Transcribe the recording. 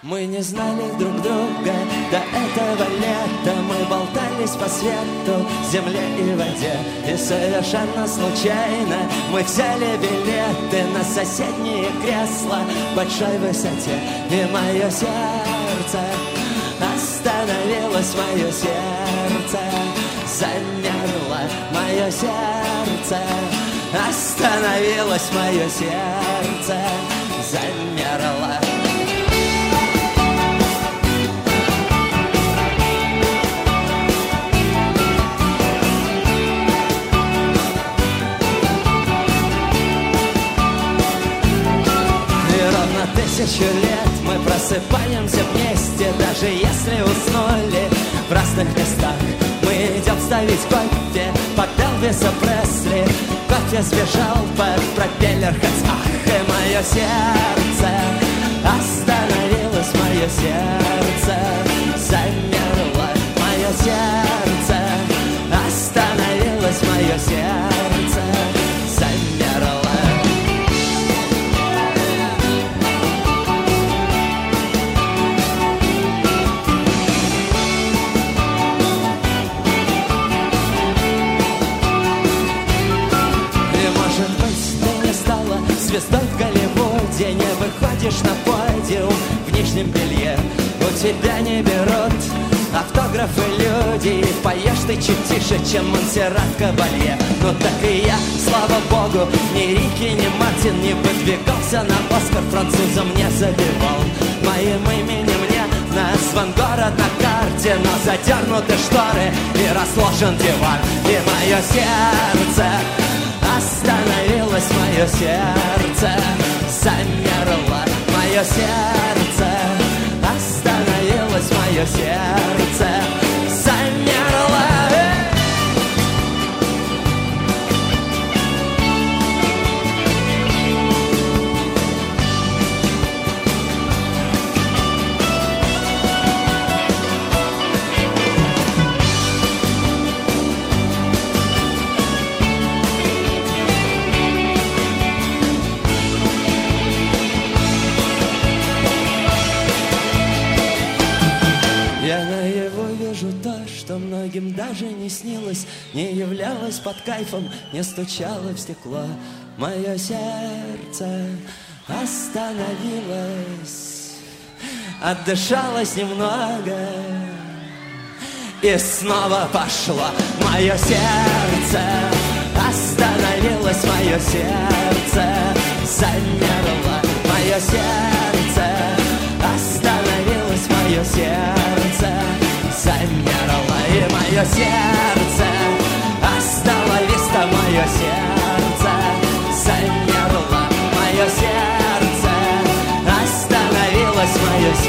Мы не знали друг друга до этого лета. Мы болтались по свету, земле и воде. И совершенно случайно мы взяли билеты на соседние кресла в большой высоте. И мое сердце остановилось, мое сердце замерло, мое сердце остановилось, мое сердце замерло. Тысячу лет мы просыпаемся вместе, даже если уснули в разных местах. Мы идем ставить кофе по Элвису Пресли. Кофе сбежал под пропеллер, ах, и мое сердце остановилось, мое сердце замерло, мое сердце остановилось, мое сердце замерло. Звездой в Голливуде, не выходишь на подиум в нижнем белье. У тебя не берут автографы люди, и поешь ты чуть тише, чем Монсеррат Кабалье. Но так и я, слава богу, ни Рики, ни Мартин не подвигался на Оскар, французом не забивал. Моим именем не назван город на карте, но задернуты шторы и расложен диван. И мое сердце остановилось, мое сердце замерло, мое сердце остановилось, мое сердце замерло. Многим даже не снилось, не являлось под кайфом, не стучало в стекло. Мое сердце остановилось, отдышалось немного и снова пошло. Мое сердце остановилось, мое сердце замерло, мое сердце остановилось, мое сердце замерло, и мое сердце остановилось, мое сердце замерло, мое сердце остановилось, мое